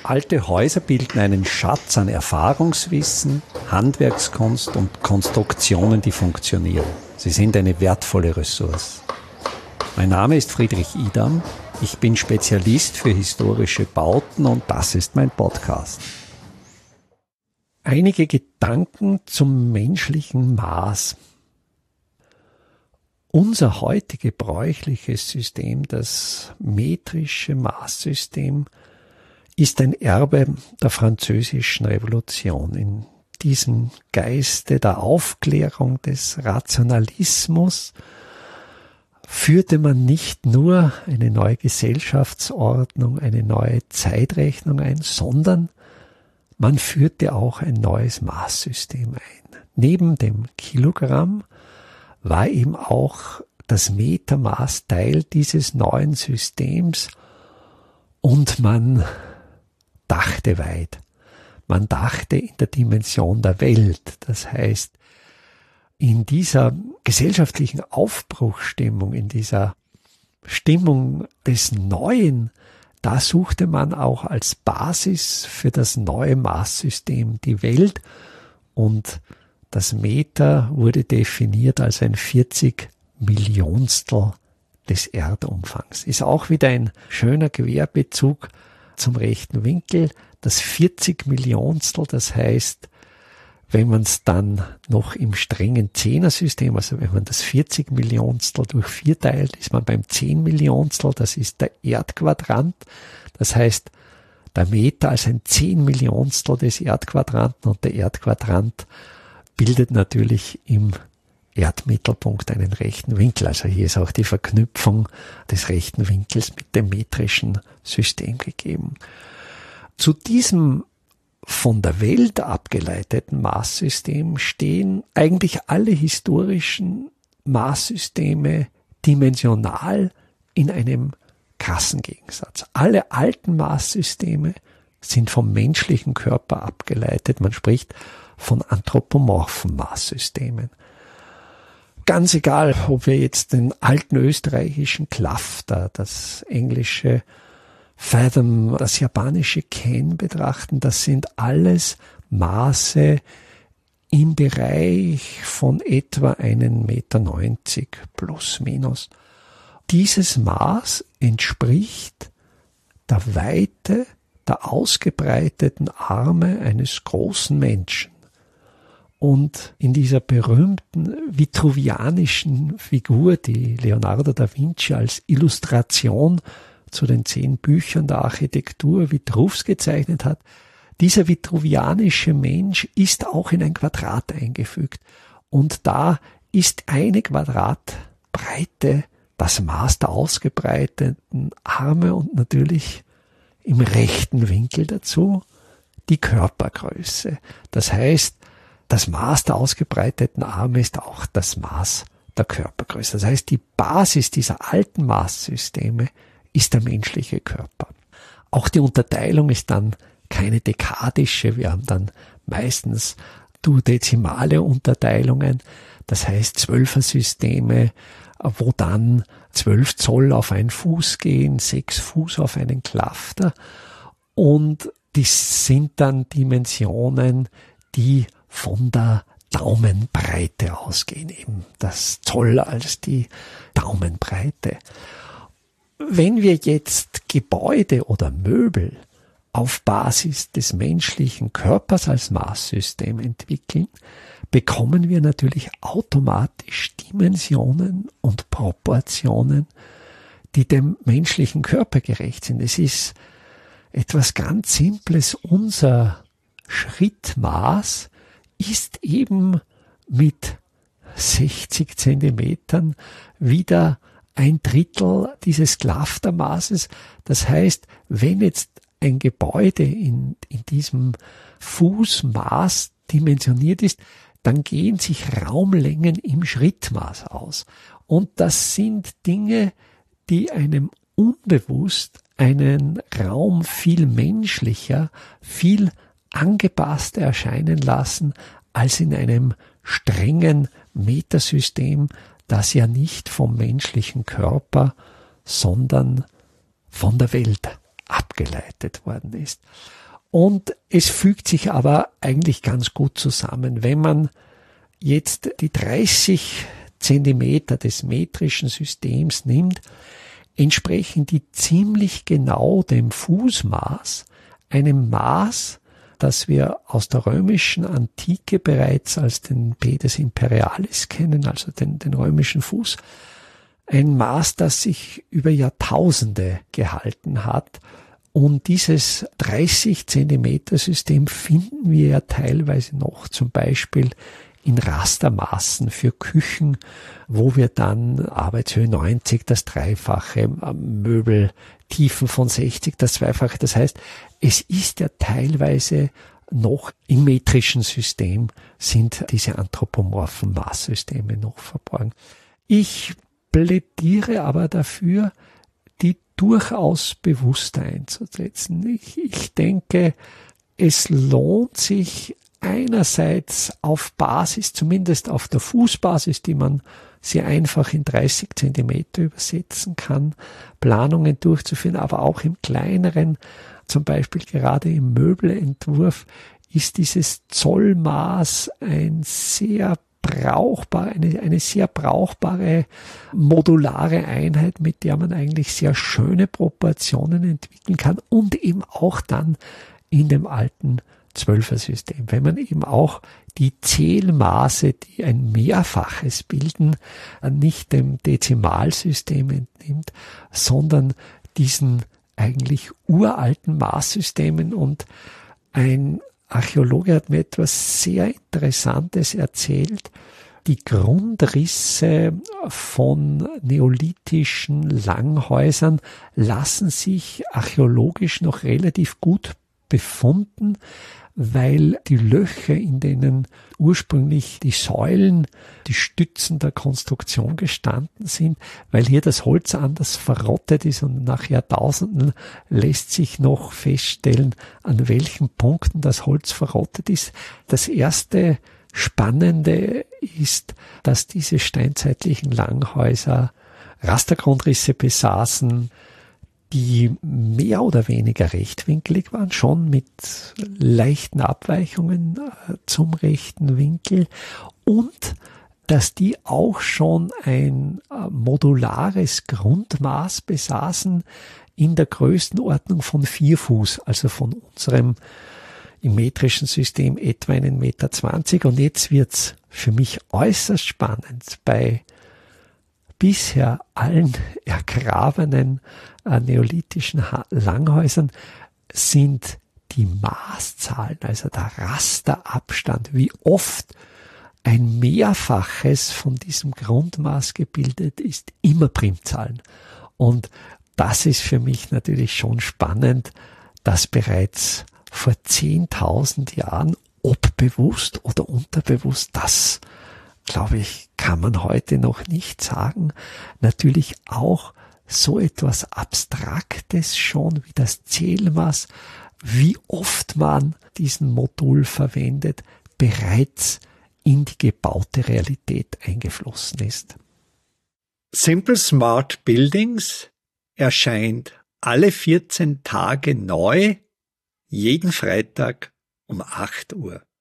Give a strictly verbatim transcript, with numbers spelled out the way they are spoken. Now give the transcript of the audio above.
Alte Häuser bilden einen Schatz an Erfahrungswissen, Handwerkskunst und Konstruktionen, die funktionieren. Sie sind eine wertvolle Ressource. Mein Name ist Friedrich Idam. Ich bin Spezialist für historische Bauten und das ist mein Podcast. Einige Gedanken zum menschlichen Maß. Unser heute gebräuchliches System, das metrische Maßsystem, ist ein Erbe der Französischen Revolution. In diesem Geiste der Aufklärung, des Rationalismus führte man nicht nur eine neue Gesellschaftsordnung, eine neue Zeitrechnung ein, sondern man führte auch ein neues Maßsystem ein. Neben dem Kilogramm war eben auch das Metermaß Teil dieses neuen Systems und man dachte weit. Man dachte in der Dimension der Welt. Das heißt, in dieser gesellschaftlichen Aufbruchsstimmung, in dieser Stimmung des Neuen, da suchte man auch als Basis für das neue Maßsystem die Welt, und das Meter wurde definiert als ein vierzig Millionstel des Erdumfangs. Ist auch wieder ein schöner Querbezug zum rechten Winkel. Das vierzig Millionstel, das heißt, wenn man es dann noch im strengen Zehnersystem, also wenn man das vierzig Millionstel durch vier teilt, ist man beim zehn Millionstel, das ist der Erdquadrant. Das heißt, der Meter als ein zehn Millionstel des Erdquadranten, und der Erdquadrant bildet natürlich im Erdmittelpunkt einen rechten Winkel. Also hier ist auch die Verknüpfung des rechten Winkels mit dem metrischen System gegeben. Zu diesem von der Welt abgeleiteten Maßsystem stehen eigentlich alle historischen Maßsysteme dimensional in einem krassen Gegensatz. Alle alten Maßsysteme sind vom menschlichen Körper abgeleitet. Man spricht von anthropomorphen Maßsystemen. Ganz egal, ob wir jetzt den alten österreichischen Klafter, das englische Fathom, das japanische Ken betrachten, das sind alles Maße im Bereich von etwa einen Meter neunzig plus minus. Dieses Maß entspricht der Weite der ausgebreiteten Arme eines großen Menschen. Und in dieser berühmten vitruvianischen Figur, die Leonardo da Vinci als Illustration zu den zehn Büchern der Architektur Vitruvs gezeichnet hat, dieser vitruvianische Mensch ist auch in ein Quadrat eingefügt. Und da ist eine Quadratbreite das Maß der ausgebreiteten Arme und natürlich im rechten Winkel dazu die Körpergröße. Das heißt, das Maß der ausgebreiteten Arme ist auch das Maß der Körpergröße. Das heißt, die Basis dieser alten Maßsysteme ist der menschliche Körper. Auch die Unterteilung ist dann keine dekadische. Wir haben dann meistens duodezimale Unterteilungen, das heißt Zwölfersysteme, wo dann zwölf Zoll auf einen Fuß gehen, sechs Fuß auf einen Klafter. Und die sind dann Dimensionen, die von der Daumenbreite ausgehen, eben das Zoll als die Daumenbreite. Wenn wir jetzt Gebäude oder Möbel auf Basis des menschlichen Körpers als Maßsystem entwickeln, bekommen wir natürlich automatisch Dimensionen und Proportionen, die dem menschlichen Körper gerecht sind. Es ist etwas ganz Simples. Unser Schrittmaß ist eben mit sechzig Zentimetern wieder ein Drittel dieses Klaftermaßes. Das heißt, wenn jetzt ein Gebäude in, in diesem Fußmaß dimensioniert ist, dann gehen sich Raumlängen im Schrittmaß aus. Und das sind Dinge, die einem unbewusst einen Raum viel menschlicher, viel angepasster erscheinen lassen, als in einem strengen Metersystem, das ja nicht vom menschlichen Körper, sondern von der Welt abgeleitet abgeleitet worden ist. Und es fügt sich aber eigentlich ganz gut zusammen. Wenn man jetzt die dreißig Zentimeter des metrischen Systems nimmt, entsprechen die ziemlich genau dem Fußmaß, einem Maß, das wir aus der römischen Antike bereits als den Pedis Imperialis kennen, also den, den römischen Fuß. Ein Maß, das sich über Jahrtausende gehalten hat. Und dieses dreißig Zentimeter System finden wir ja teilweise noch zum Beispiel in Rastermaßen für Küchen, wo wir dann Arbeitshöhe neunzig, das Dreifache, Möbeltiefen von sechzig, das Zweifache. Das heißt, es ist ja teilweise noch im metrischen System sind diese anthropomorphen Maßsysteme noch verborgen. Ich plädiere aber dafür, die durchaus bewusster einzusetzen. Ich, ich denke, es lohnt sich einerseits auf Basis, zumindest auf der Fußbasis, die man sehr einfach in dreißig Zentimeter übersetzen kann, Planungen durchzuführen, aber auch im kleineren, zum Beispiel gerade im Möbelentwurf, ist dieses Zollmaß ein sehr brauchbar, eine, eine sehr brauchbare modulare Einheit, mit der man eigentlich sehr schöne Proportionen entwickeln kann und eben auch dann in dem alten Zwölfer-System. Wenn man eben auch die Zählmaße, die ein Mehrfaches bilden, nicht dem Dezimalsystem entnimmt, sondern diesen eigentlich uralten Maßsystemen. Und ein Archäologe hat mir etwas sehr Interessantes erzählt. Die Grundrisse von neolithischen Langhäusern lassen sich archäologisch noch relativ gut befunden, weil die Löcher, in denen ursprünglich die Säulen, die Stützen der Konstruktion gestanden sind, weil hier das Holz anders verrottet ist und nach Jahrtausenden lässt sich noch feststellen, an welchen Punkten das Holz verrottet ist. Das erste Spannende ist, dass diese steinzeitlichen Langhäuser Rastergrundrisse besaßen, die mehr oder weniger rechtwinkelig waren, schon mit leichten Abweichungen zum rechten Winkel, und dass die auch schon ein modulares Grundmaß besaßen in der Größenordnung von vier Fuß, also von unserem im metrischen System etwa einen Meter zwanzig. Und jetzt wird's für mich äußerst spannend. Bei bisher allen ergrabenen äh, neolithischen ha- Langhäusern sind die Maßzahlen, also der Rasterabstand, wie oft ein Mehrfaches von diesem Grundmaß gebildet ist, immer Primzahlen. Und das ist für mich natürlich schon spannend, dass bereits vor zehntausend Jahren, ob bewusst oder unterbewusst, das, glaube ich, kann man heute noch nicht sagen, natürlich auch so etwas Abstraktes schon wie das Zählmaß, wie oft man diesen Modul verwendet, bereits in die gebaute Realität eingeflossen ist. Simple Smart Buildings erscheint alle vierzehn Tage neu, jeden Freitag um acht Uhr.